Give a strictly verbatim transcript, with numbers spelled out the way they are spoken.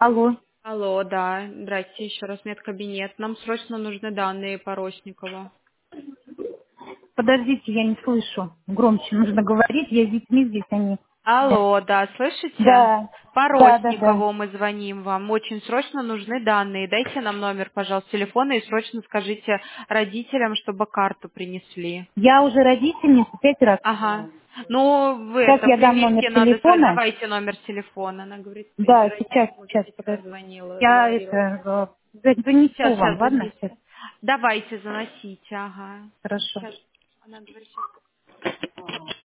Алло. Алло, да. Здрасте, еще раз медкабинет. Нам срочно нужны данные по Росникову. Подождите, я не слышу. Громче нужно говорить. Я с детьми здесь, они. Алло, да, слышите? Да, По да, да, да. Росникову мы звоним вам. Очень срочно нужны данные. Дайте нам номер, пожалуйста, телефона и срочно скажите родителям, чтобы карту принесли. Я уже родительница пять раз. Ага. Ну, вы Сейчас это, я дам номер прививки надо... со- телефона. Давайте номер телефона. Она говорит, Да, сейчас, родителям уже сейчас, пять раз подождите. звонила, Я говорила. это э, за- занесу Сейчас, вам, сейчас ладно? Сейчас. записываю. Давайте, заносите, ага. Хорошо. Сейчас. Она говорит, сейчас